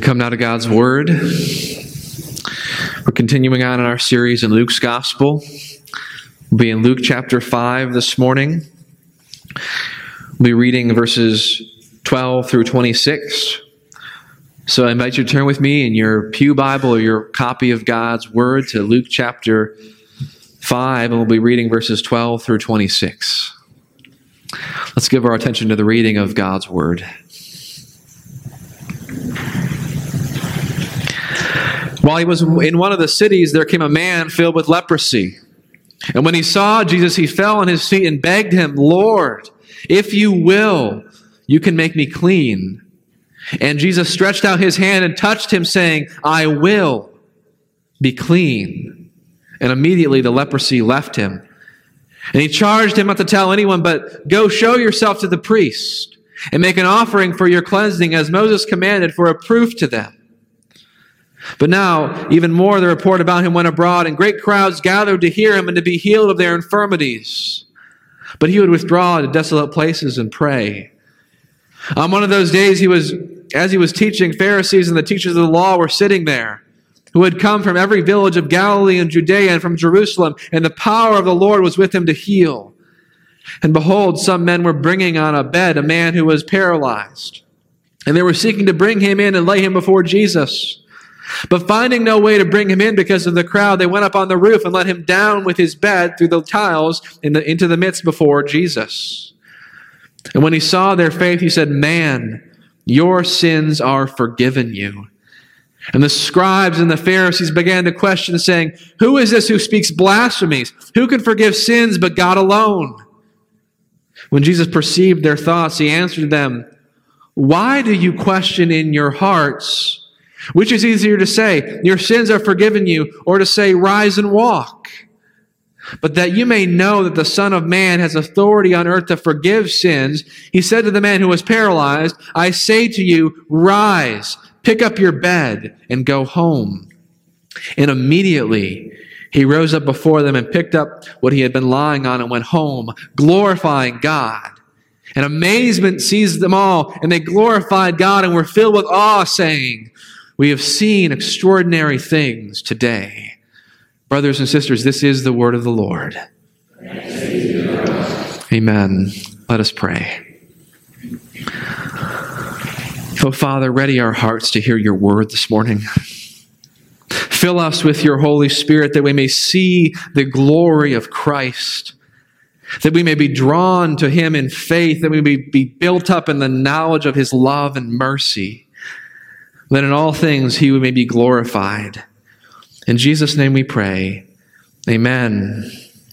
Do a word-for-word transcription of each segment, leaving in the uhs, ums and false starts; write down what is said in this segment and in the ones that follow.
Come now to God's Word. We're continuing on in our series in Luke's Gospel. We'll be in Luke chapter five this morning. We'll be reading verses twelve through twenty-six. So I invite you to turn with me in your pew Bible or your copy of God's Word to Luke chapter five, and we'll be reading verses twelve through twenty-six. Let's give our attention to the reading of God's Word. While he was in one of the cities, there came a man filled with leprosy. And when he saw Jesus, he fell on his feet and begged him, "Lord, if you will, you can make me clean." And Jesus stretched out his hand and touched him, saying, "I will be clean." And immediately the leprosy left him. And he charged him not to tell anyone, but go show yourself to the priest and make an offering for your cleansing, as Moses commanded, for a proof to them. But now, even more, the report about him went abroad, and great crowds gathered to hear him and to be healed of their infirmities. But he would withdraw to desolate places and pray. On one of those days, he was, as he was teaching, Pharisees and the teachers of the law were sitting there, who had come from every village of Galilee and Judea and from Jerusalem, and the power of the Lord was with him to heal. And behold, some men were bringing on a bed a man who was paralyzed. And they were seeking to bring him in and lay him before Jesus. But finding no way to bring him in because of the crowd, they went up on the roof and let him down with his bed through the tiles in the, into the midst before Jesus. And when he saw their faith, he said, "Man, your sins are forgiven you." And the scribes and the Pharisees began to question, saying, "Who is this who speaks blasphemies? Who can forgive sins but God alone?" When Jesus perceived their thoughts, he answered them, "Why do you question in your hearts? Which is easier to say, 'Your sins are forgiven you,' or to say, 'Rise and walk'? But that you may know that the Son of Man has authority on earth to forgive sins," he said to the man who was paralyzed, "I say to you, rise, pick up your bed, and go home." And immediately he rose up before them and picked up what he had been lying on and went home, glorifying God. And amazement seized them all, and they glorified God and were filled with awe, saying, "We have seen extraordinary things today." Brothers and sisters, this is the word of the Lord. Amen. Let us pray. Oh, Father, ready our hearts to hear your word this morning. Fill us with your Holy Spirit that we may see the glory of Christ, that we may be drawn to him in faith, that we may be built up in the knowledge of his love and mercy, that in all things he may be glorified. In Jesus' name we pray. Amen.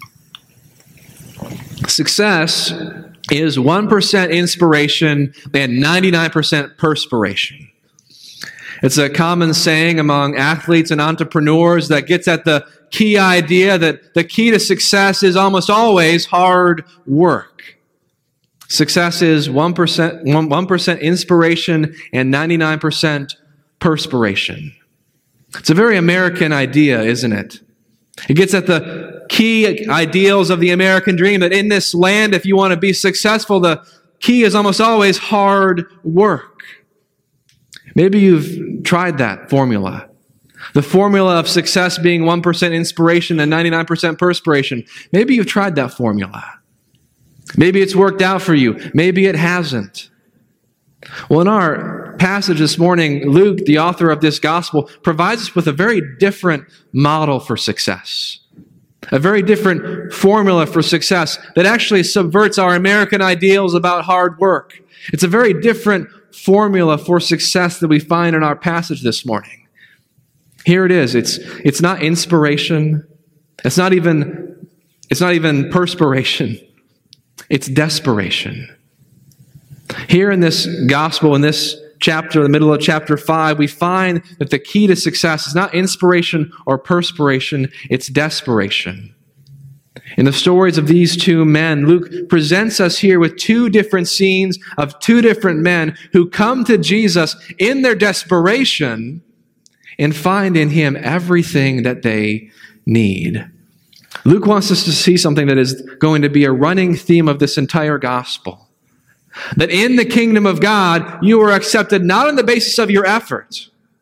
Success is one percent inspiration and ninety-nine percent perspiration. It's a common saying among athletes and entrepreneurs that gets at the key idea that the key to success is almost always hard work. Success is one percent, one percent inspiration and ninety-nine percent perspiration. It's a very American idea, isn't it? It gets at the key ideals of the American dream, that in this land, if you want to be successful, the key is almost always hard work. Maybe you've tried that formula. The formula of success being one percent inspiration and ninety-nine percent perspiration. Maybe you've tried that formula. Maybe it's worked out for you. Maybe it hasn't. Well, in our passage this morning, Luke, the author of this gospel, provides us with a very different model for success. A very different formula for success that actually subverts our American ideals about hard work. It's a very different formula for success that we find in our passage this morning. Here it is. It's, it's not inspiration. It's not even, it's not even perspiration. It's desperation. Here in this gospel, in this chapter, the middle of chapter five, we find that the key to success is not inspiration or perspiration, it's desperation. In the stories of these two men, Luke presents us here with two different scenes of two different men who come to Jesus in their desperation and find in him everything that they need. Luke wants us to see something that is going to be a running theme of this entire gospel. That in the kingdom of God, you are accepted not on the basis of your efforts,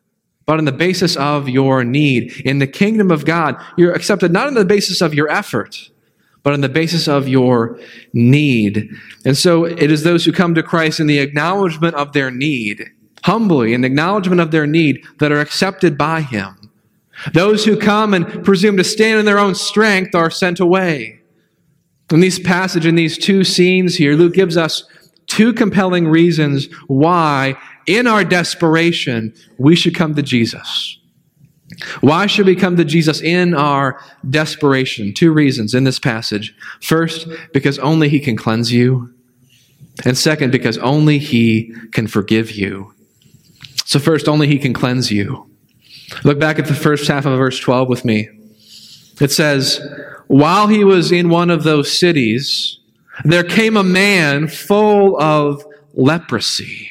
but on the basis of your need. In the kingdom of God, you're accepted not on the basis of your effort, but on the basis of your need. And so it is those who come to Christ in the acknowledgement of their need, humbly, in acknowledgement of their need, that are accepted by him. Those who come and presume to stand in their own strength are sent away. In this passage, in these two scenes here, Luke gives us two compelling reasons why, in our desperation, we should come to Jesus. Why should we come to Jesus in our desperation? Two reasons in this passage. First, because only he can cleanse you. And second, because only he can forgive you. So first, only he can cleanse you. Look back at the first half of verse twelve with me. It says, while he was in one of those cities, there came a man full of leprosy.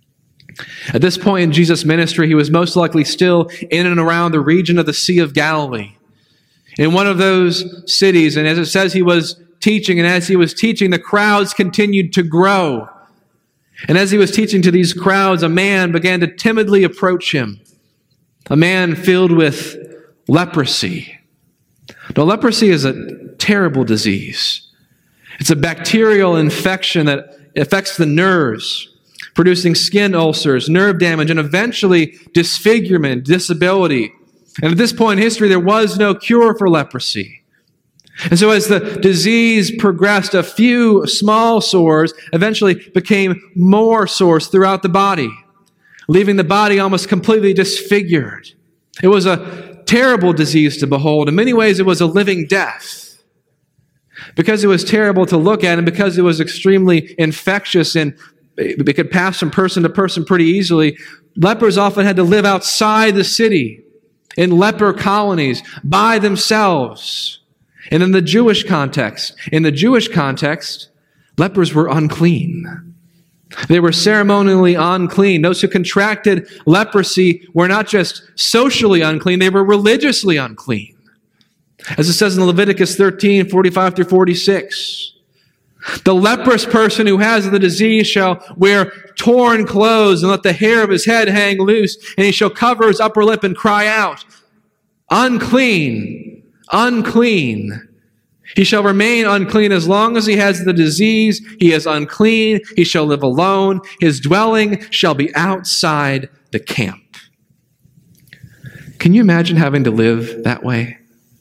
At this point in Jesus' ministry, he was most likely still in and around the region of the Sea of Galilee, in one of those cities. And as it says, he was teaching, and as he was teaching, the crowds continued to grow. And as he was teaching to these crowds, a man began to timidly approach him, a man filled with leprosy. Now, leprosy is a terrible disease. It's a bacterial infection that affects the nerves, producing skin ulcers, nerve damage, and eventually disfigurement, disability. And at this point in history, there was no cure for leprosy. And so as the disease progressed, a few small sores eventually became more sores throughout the body, leaving the body almost completely disfigured. It was a terrible disease to behold. In many ways, it was a living death. Because it was terrible to look at and because it was extremely infectious and it could pass from person to person pretty easily, lepers often had to live outside the city in leper colonies by themselves. And in the Jewish context, in the Jewish context, lepers were unclean. They were ceremonially unclean. Those who contracted leprosy were not just socially unclean, they were religiously unclean. As it says in Leviticus thirteen, forty-five through forty-six, the leprous person who has the disease shall wear torn clothes and let the hair of his head hang loose, and he shall cover his upper lip and cry out, unclean, unclean. He shall remain unclean as long as he has the disease. He is unclean. He shall live alone. His dwelling shall be outside the camp. Can you imagine having to live that way?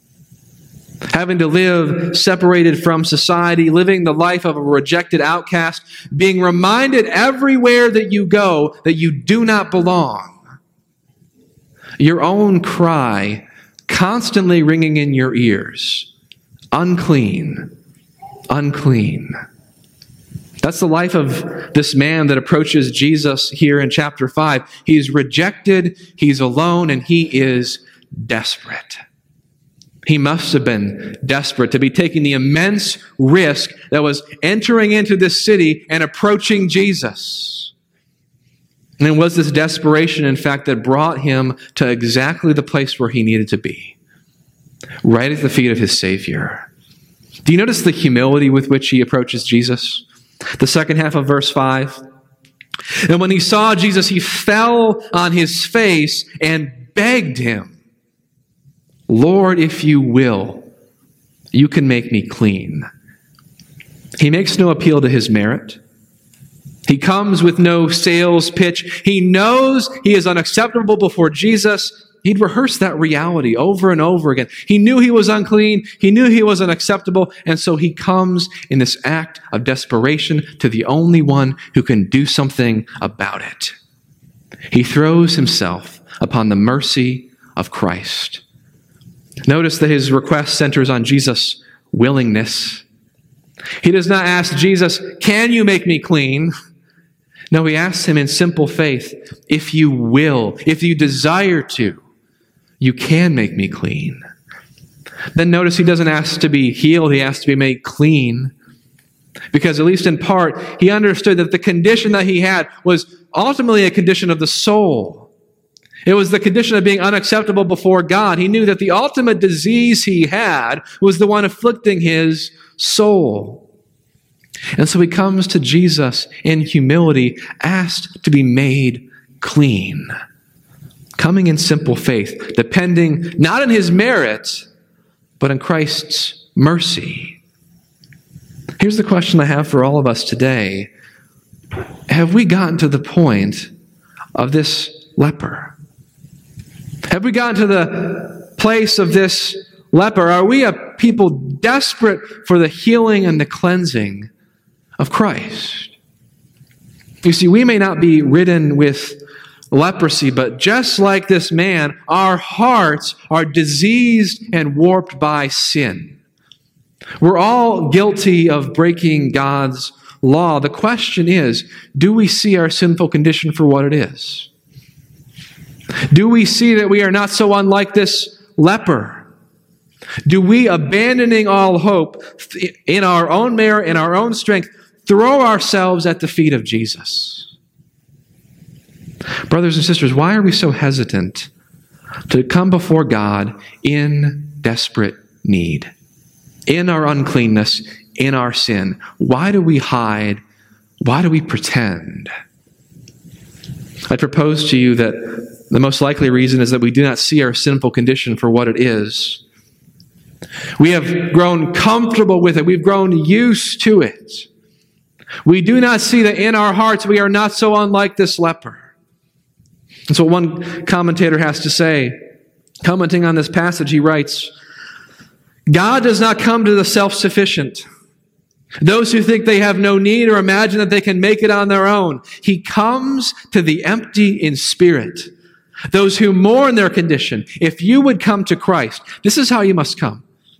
Having to live separated from society, living the life of a rejected outcast, being reminded everywhere that you go that you do not belong. Your own cry constantly ringing in your ears. Unclean, unclean. That's the life of this man that approaches Jesus here in chapter five. He's rejected, he's alone, and he is desperate. He must have been desperate to be taking the immense risk that was entering into this city and approaching Jesus. And it was this desperation, in fact, that brought him to exactly the place where he needed to be, right at the feet of his Savior. Do you notice the humility with which he approaches Jesus? The second half of verse five. And when he saw Jesus, he fell on his face and begged him, Lord, if you will, you can make me clean. He makes no appeal to his merit. He comes with no sales pitch. He knows he is unacceptable before Jesus. He'd rehearsed that reality over and over again. He knew he was unclean. He knew he was unacceptable. And so he comes in this act of desperation to the only one who can do something about it. He throws himself upon the mercy of Christ. Notice that his request centers on Jesus' willingness. He does not ask Jesus, can you make me clean? No, he asks him in simple faith, if you will, if you desire to, you can make me clean. Then notice he doesn't ask to be healed, he asks to be made clean. Because at least in part, he understood that the condition that he had was ultimately a condition of the soul. It was the condition of being unacceptable before God. He knew that the ultimate disease he had was the one afflicting his soul. And so he comes to Jesus in humility, asked to be made clean. coming in simple faith, depending not on his merit, but on Christ's mercy. Here's the question I have for all of us today. Have we gotten to the point of this leper? Have we gotten to the place of this leper? Are we a people desperate for the healing and the cleansing of Christ? You see, we may not be ridden with leprosy, but just like this man, our hearts are diseased and warped by sin. We're all guilty of breaking God's law. The question is, do we see our sinful condition for what it is? Do we see that we are not so unlike this leper? Do we, abandoning all hope in our own merit, in our own strength, throw ourselves at the feet of Jesus? Brothers and sisters, why are we so hesitant to come before God in desperate need, in our uncleanness, in our sin? Why do we hide? Why do we pretend? I propose to you that the most likely reason is that we do not see our sinful condition for what it is. We have grown comfortable with it. We've grown used to it. We do not see that in our hearts we are not so unlike this leper. That's what one commentator has to say. Commenting on this passage, he writes, God does not come to the self-sufficient, those who think they have no need or imagine that they can make it on their own. He comes to the empty in spirit, those who mourn their condition. If you would come to Christ, this is how you must come.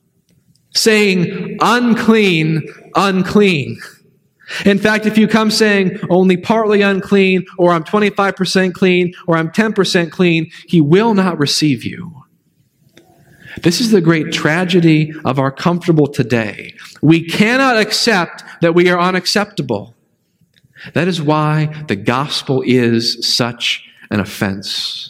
Saying, unclean, unclean. In fact, if you come saying only partly unclean, or I'm twenty-five percent clean, or I'm ten percent clean, he will not receive you. This is the great tragedy of our comfortable today. We cannot accept that we are unacceptable. That is why the gospel is such an offense.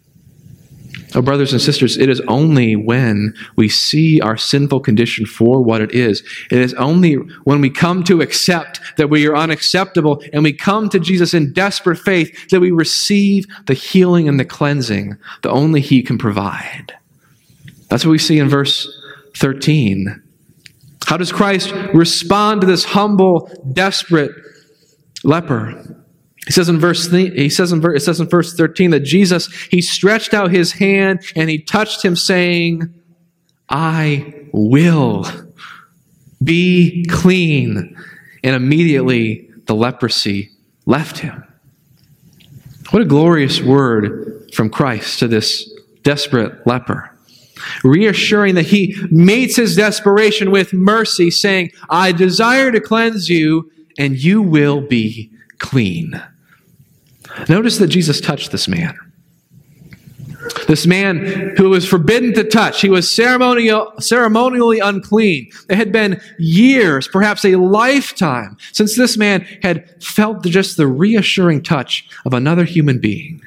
Oh, brothers and sisters, it is only when we see our sinful condition for what it is, it is only when we come to accept that we are unacceptable and we come to Jesus in desperate faith that we receive the healing and the cleansing that only he can provide. That's what we see in verse thirteen. How does Christ respond to this humble, desperate leper? He says in verse he says in it says in verse thirteen that Jesus, he stretched out his hand and he touched him, saying, I will be clean. And immediately the leprosy left him. What a glorious word from Christ to this desperate leper. Reassuring that he meets his desperation with mercy, saying, I desire to cleanse you, and you will be clean. Notice that Jesus touched this man. This man who was forbidden to touch. He was ceremonial, ceremonially unclean. It had been years, perhaps a lifetime, since this man had felt just the reassuring touch of another human being.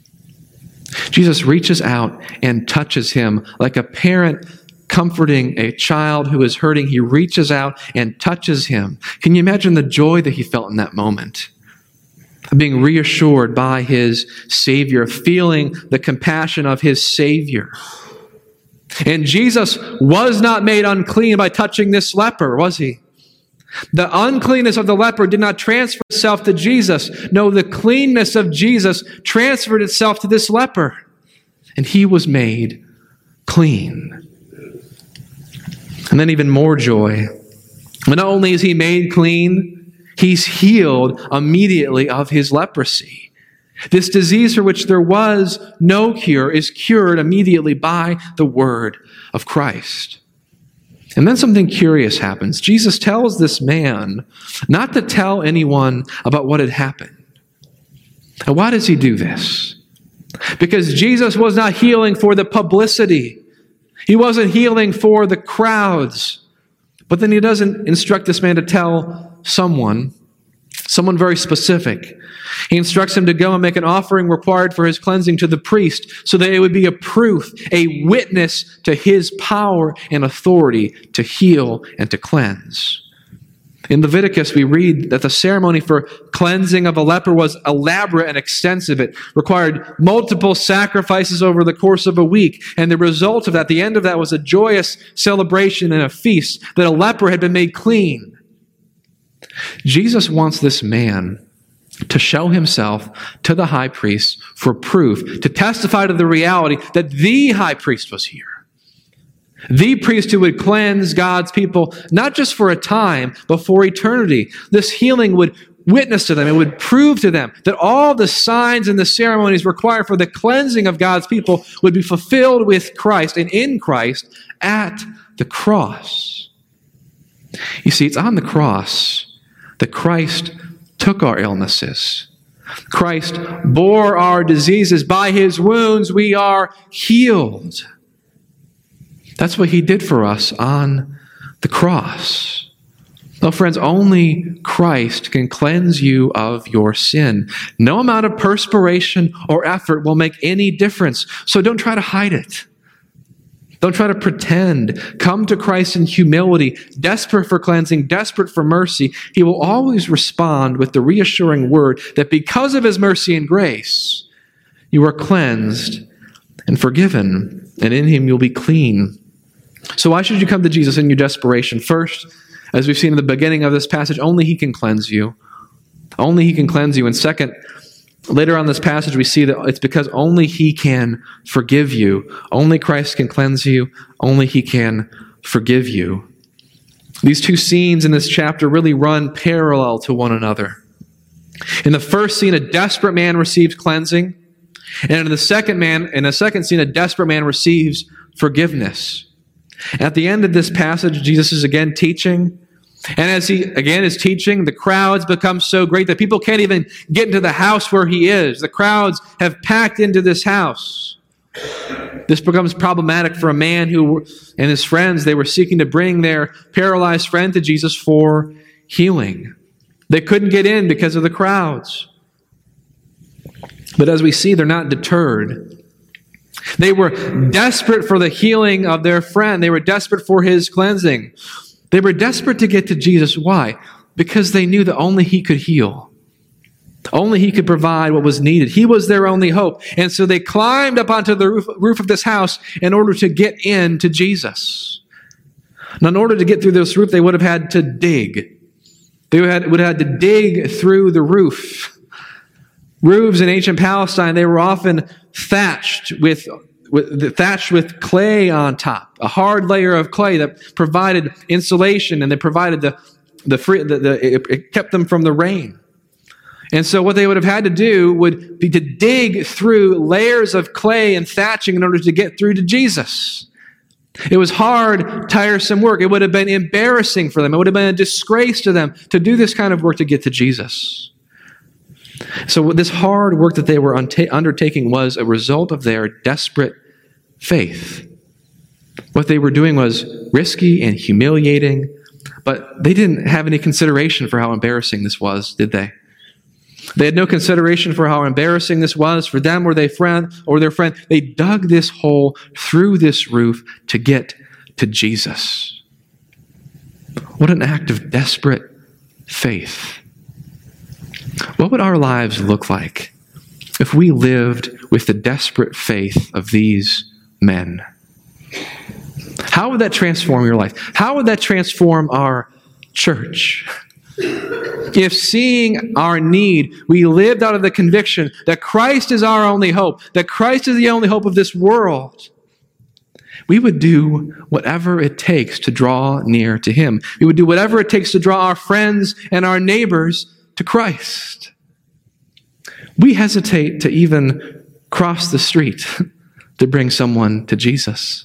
Jesus reaches out and touches him like a parent comforting a child who is hurting. He reaches out and touches him. Can you imagine the joy that he felt in that moment? Being reassured by his Savior, feeling the compassion of his Savior. And Jesus was not made unclean by touching this leper, was he? The uncleanness of the leper did not transfer itself to Jesus. No, the cleanness of Jesus transferred itself to this leper. And he was made clean. And then even more joy. But not only is he made clean, he's healed immediately of his leprosy. This disease for which there was no cure is cured immediately by the word of Christ. And then something curious happens. Jesus tells this man not to tell anyone about what had happened. And why does he do this? Because Jesus was not healing for the publicity. He wasn't healing for the crowds. But then he doesn't instruct this man to tell someone, someone very specific. He instructs him to go and make an offering required for his cleansing to the priest so that it would be a proof, a witness to his power and authority to heal and to cleanse. In Leviticus, we read that the ceremony for cleansing of a leper was elaborate and extensive. It required multiple sacrifices over the course of a week. And the result of that, the end of that, was a joyous celebration and a feast that a leper had been made clean. Jesus wants this man to show himself to the high priest for proof, to testify to the reality that the high priest was here. The priest who would cleanse God's people, not just for a time, but for eternity. This healing would witness to them. It would prove to them that all the signs and the ceremonies required for the cleansing of God's people would be fulfilled with Christ and in Christ at the cross. You see, it's on the cross that Christ took our illnesses. Christ bore our diseases. By his wounds we are healed. That's what he did for us on the cross. Well, friends, only Christ can cleanse you of your sin. No amount of perspiration or effort will make any difference. So don't try to hide it. Don't try to pretend. Come to Christ in humility, desperate for cleansing, desperate for mercy. He will always respond with the reassuring word that because of his mercy and grace, you are cleansed and forgiven, and in him you'll be clean. So why should you come to Jesus in your desperation? First, as we've seen in the beginning of this passage, only he can cleanse you. Only he can cleanse you. And second, later on in this passage, we see that it's because only he can forgive you. Only Christ can cleanse you. Only he can forgive you. These two scenes in this chapter really run parallel to one another. In the first scene, a desperate man receives cleansing. And in the second man, in the second scene, a desperate man receives forgiveness. At the end of this passage, Jesus is again teaching. And as he again is teaching, the crowds become so great that people can't even get into the house where he is. The crowds have packed into this house. This becomes problematic for a man who and his friends, they were seeking to bring their paralyzed friend to Jesus for healing. They couldn't get in because of the crowds. But as we see, they're not deterred. They were desperate for the healing of their friend. They were desperate for his cleansing. They were desperate to get to Jesus. Why? Because they knew that only he could heal. Only he could provide what was needed. He was their only hope. And so they climbed up onto the roof, roof of this house in order to get in to Jesus. Now, in order to get through this roof, they would have had to dig. They would have, would have had to dig through the roof. Roofs in ancient Palestine, they were often thatched with, with thatched with clay on top, a hard layer of clay that provided insulation, and they provided the the free the, the it, it kept them from the rain. And so what they would have had to do would be to dig through layers of clay and thatching in order to get through to Jesus. It was hard, tiresome work. It would have been embarrassing for them. It would have been a disgrace to them to do this kind of work to get to Jesus. So this hard work that they were undertaking was a result of their desperate faith. What they were doing was risky and humiliating, but they didn't have any consideration for how embarrassing this was, did they? They had no consideration for how embarrassing this was for them or their friend or their friend. They dug this hole through this roof to get to Jesus. What an act of desperate faith. What would our lives look like if we lived with the desperate faith of these men? How would that transform your life? How would that transform our church? If seeing our need, we lived out of the conviction that Christ is our only hope, that Christ is the only hope of this world, we would do whatever it takes to draw near to him. We would do whatever it takes to draw our friends and our neighbors to Christ. We hesitate to even cross the street to bring someone to Jesus.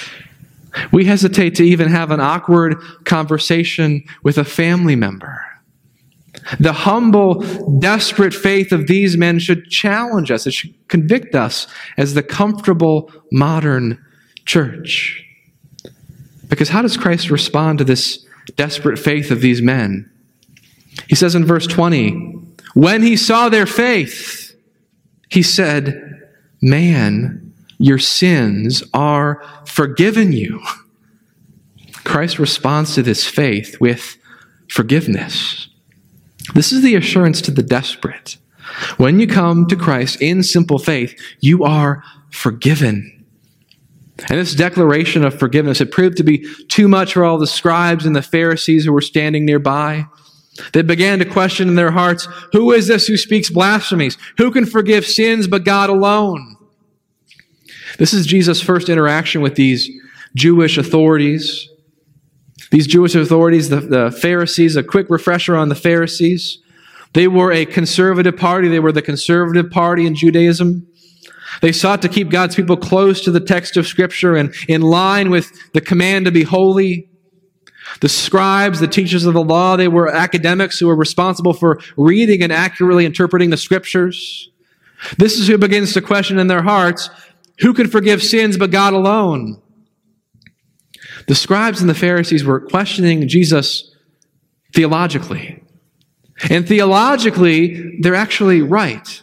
We hesitate to even have an awkward conversation with a family member. The humble, desperate faith of these men should challenge us. It should convict us as the comfortable, modern church. Because how does Christ respond to this desperate faith of these men? He says in verse twenty, when he saw their faith, he said, "Man, your sins are forgiven you." Christ responds to this faith with forgiveness. This is the assurance to the desperate. When you come to Christ in simple faith, you are forgiven. And this declaration of forgiveness, it proved to be too much for all the scribes and the Pharisees who were standing nearby. They began to question in their hearts, who is this who speaks blasphemies? Who can forgive sins but God alone? This is Jesus' first interaction with these Jewish authorities. These Jewish authorities, the, the Pharisees, a quick refresher on the Pharisees. They were a conservative party. They were the conservative party in Judaism. They sought to keep God's people close to the text of Scripture and in line with the command to be holy. The scribes, the teachers of the law, they were academics who were responsible for reading and accurately interpreting the Scriptures. This is who begins to question in their hearts, who can forgive sins but God alone? The scribes and the Pharisees were questioning Jesus theologically. And theologically, they're actually right.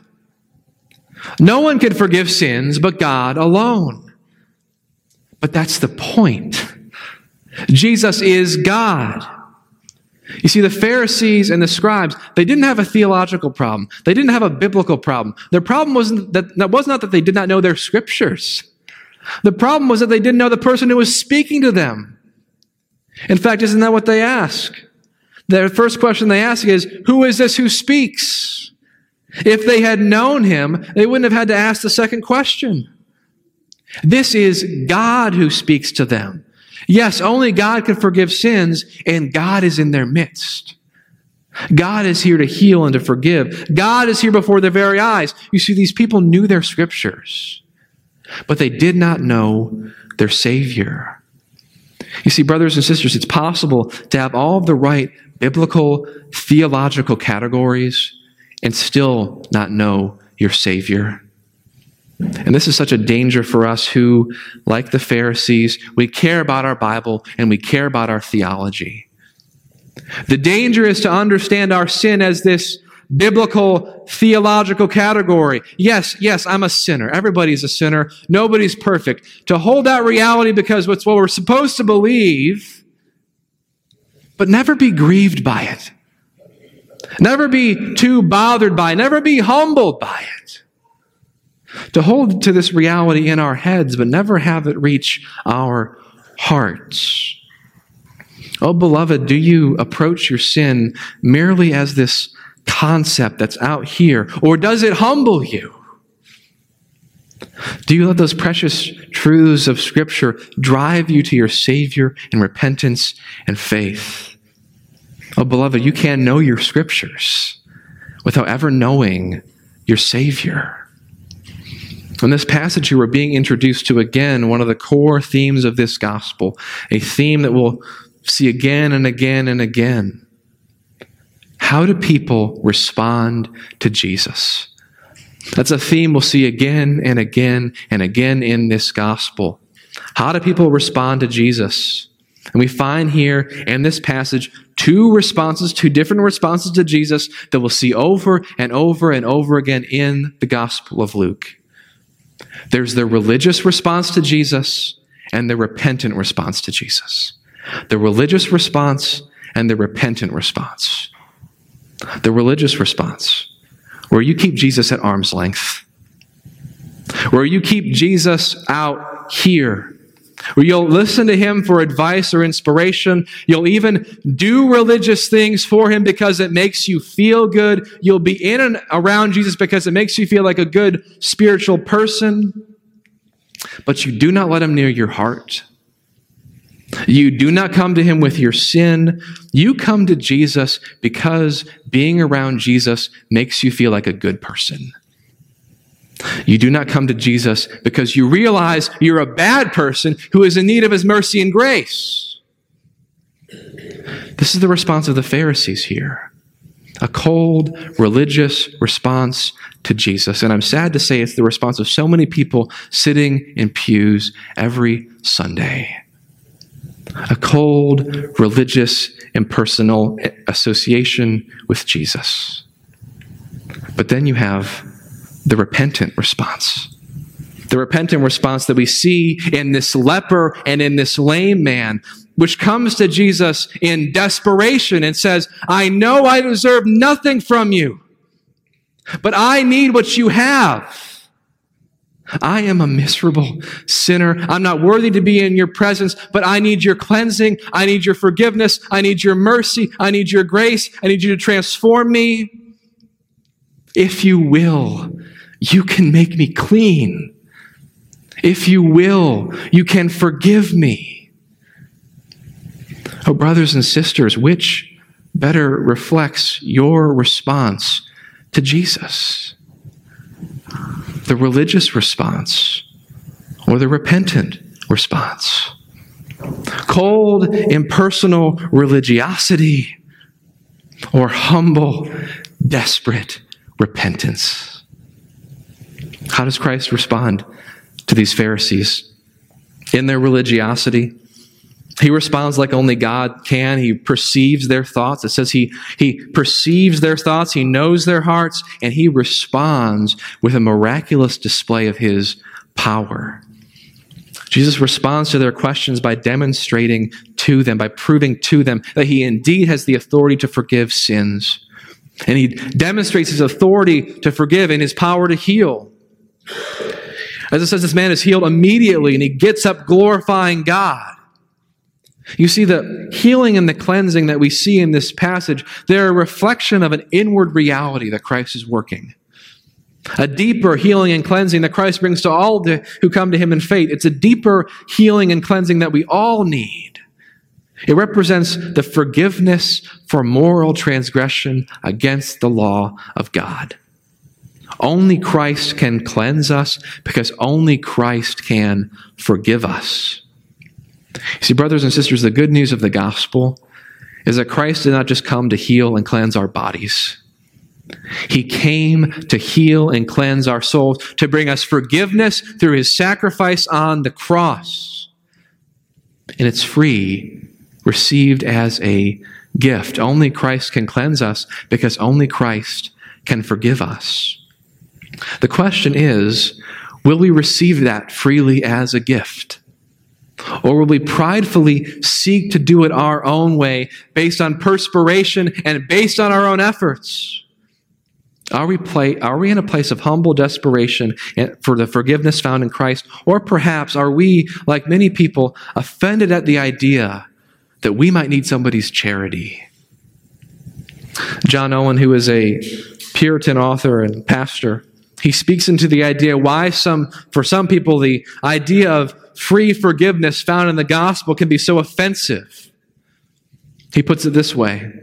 No one can forgive sins but God alone. But that's the point. Jesus is God. You see, the Pharisees and the scribes, they didn't have a theological problem. They didn't have a biblical problem. Their problem wasn't that, that was not that they did not know their scriptures. The problem was that they didn't know the person who was speaking to them. In fact, isn't that what they ask? Their first question they ask is, who is this who speaks? If they had known him, they wouldn't have had to ask the second question. This is God who speaks to them. Yes, only God can forgive sins, and God is in their midst. God is here to heal and to forgive. God is here before their very eyes. You see, these people knew their scriptures, but they did not know their Savior. You see, brothers and sisters, it's possible to have all of the right biblical, theological categories and still not know your Savior. And this is such a danger for us who, like the Pharisees, we care about our Bible and we care about our theology. The danger is to understand our sin as this biblical, theological category. Yes, yes, I'm a sinner. Everybody's a sinner. Nobody's perfect. To hold that reality because it's what we're supposed to believe, but never be grieved by it. Never be too bothered by it. Never be humbled by it. To hold to this reality in our heads, but never have it reach our hearts. Oh, beloved, do you approach your sin merely as this concept that's out here, or does it humble you? Do you let those precious truths of Scripture drive you to your Savior in repentance and faith? Oh, beloved, you can't know your Scriptures without ever knowing your Savior. In this passage, you are being introduced to, again, one of the core themes of this gospel, a theme that we'll see again and again and again. How do people respond to Jesus? That's a theme we'll see again and again and again in this gospel. How do people respond to Jesus? And we find here in this passage two responses, two different responses to Jesus that we'll see over and over and over again in the Gospel of Luke. There's the religious response to Jesus and the repentant response to Jesus. The religious response and the repentant response. The religious response, where you keep Jesus at arm's length, where you keep Jesus out here, where you'll listen to him for advice or inspiration. You'll even do religious things for him because it makes you feel good. You'll be in and around Jesus because it makes you feel like a good spiritual person. But you do not let him near your heart. You do not come to him with your sin. You come to Jesus because being around Jesus makes you feel like a good person. You do not come to Jesus because you realize you're a bad person who is in need of his mercy and grace. This is the response of the Pharisees here. A cold, religious response to Jesus. And I'm sad to say it's the response of so many people sitting in pews every Sunday. A cold, religious, impersonal association with Jesus. But then you have the repentant response. The repentant response that we see in this leper and in this lame man. which comes to Jesus in desperation and says, I know I deserve nothing from you, but I need what you have. I am a miserable sinner. I'm not worthy to be in your presence, but I need your cleansing. I need your forgiveness. I need your mercy. I need your grace. I need you to transform me. If you will, you can make me clean. If you will, you can forgive me. Oh, brothers and sisters, which better reflects your response to Jesus? The religious response or the repentant response? Cold, impersonal religiosity or humble, desperate repentance? How does Christ respond to these Pharisees in their religiosity? He responds like only God can. He perceives their thoughts. It says he, he perceives their thoughts, he knows their hearts, and he responds with a miraculous display of his power. Jesus responds to their questions by demonstrating to them, by proving to them that he indeed has the authority to forgive sins. And he demonstrates his authority to forgive and his power to heal. As it says, this man is healed immediately, and he gets up glorifying God. You see, the healing and the cleansing that we see in this passage, they're a reflection of an inward reality that Christ is working. A deeper healing and cleansing that Christ brings to all the, who come to him in faith. It's a deeper healing and cleansing that we all need. It represents the forgiveness for moral transgression against the law of God. Only Christ can cleanse us because only Christ can forgive us. See, brothers and sisters, the good news of the gospel is that Christ did not just come to heal and cleanse our bodies. He came to heal and cleanse our souls, to bring us forgiveness through his sacrifice on the cross. And it's free, received as a gift. Only Christ can cleanse us because only Christ can forgive us. The question is, will we receive that freely as a gift? Or will we pridefully seek to do it our own way, based on perspiration and based on our own efforts? Are we, play, are we in a place of humble desperation for the forgiveness found in Christ? Or perhaps are we, like many people, offended at the idea that we might need somebody's charity? John Owen, who is a Puritan author and pastor, he speaks into the idea why some, for some people, the idea of free forgiveness found in the gospel can be so offensive. He puts it this way.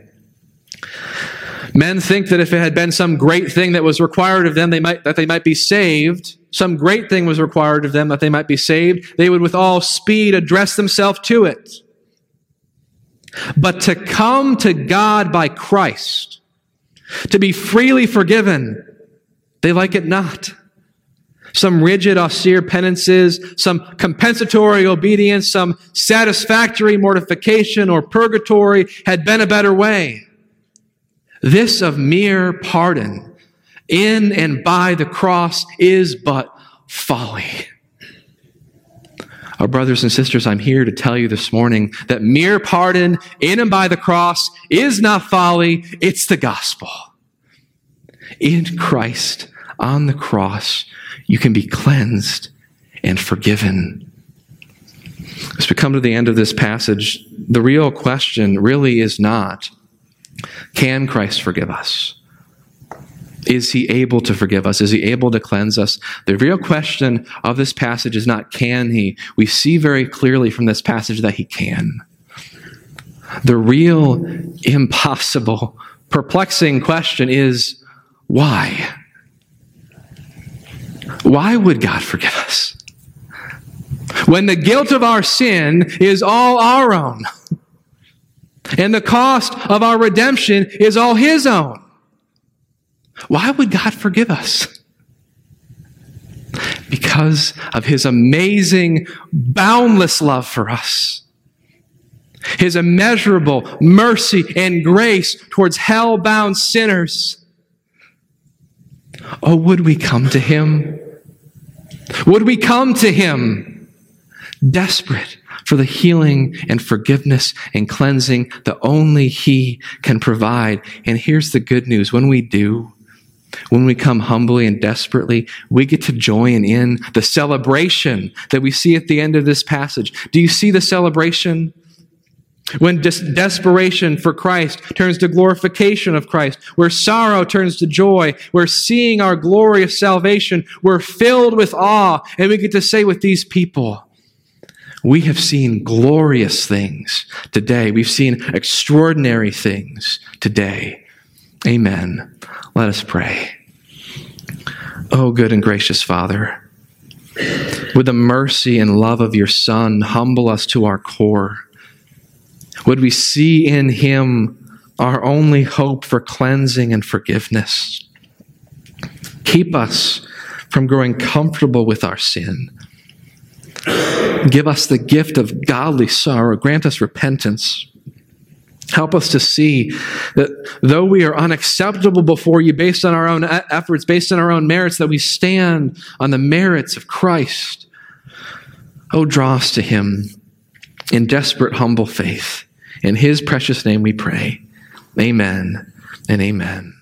Men think that if it had been some great thing that was required of them, they might, that they might be saved, some great thing was required of them that they might be saved, they would with all speed address themselves to it. But to come to God by Christ, to be freely forgiven, they like it not. Some rigid, austere penances, some compensatory obedience, some satisfactory mortification or purgatory had been a better way. This of mere pardon in and by the cross is but folly. Our brothers and sisters, I'm here to tell you this morning that mere pardon in and by the cross is not folly, it's the gospel. In Christ, on the cross, you can be cleansed and forgiven. As we come to the end of this passage, the real question really is not, can Christ forgive us? Is he able to forgive us? Is he able to cleanse us? The real question of this passage is not, can he? We see very clearly from this passage that he can. The real, impossible, perplexing question is, why? Why would God forgive us? When the guilt of our sin is all our own, and the cost of our redemption is all his own. Why would God forgive us? Because of his amazing, boundless love for us. His immeasurable mercy and grace towards hell-bound sinners. Oh, would we come to him? Would we come to him, desperate, for the healing and forgiveness and cleansing that only He can provide. And here's the good news. When we do, when we come humbly and desperately, we get to join in the celebration that we see at the end of this passage. Do you see the celebration? When des- desperation for Christ turns to glorification of Christ, where sorrow turns to joy, where seeing our glorious salvation, we're filled with awe, and we get to say with these people, we have seen glorious things today. We've seen extraordinary things today. Amen. Let us pray. Oh, good and gracious Father, would the mercy and love of your Son humble us to our core? Would we see in Him our only hope for cleansing and forgiveness? Keep us from growing comfortable with our sin. Give us the gift of godly sorrow. Grant us repentance. Help us to see that though we are unacceptable before you based on our own efforts, based on our own merits, that we stand on the merits of Christ. Oh, draw us to Him in desperate, humble faith. In His precious name we pray. Amen and amen.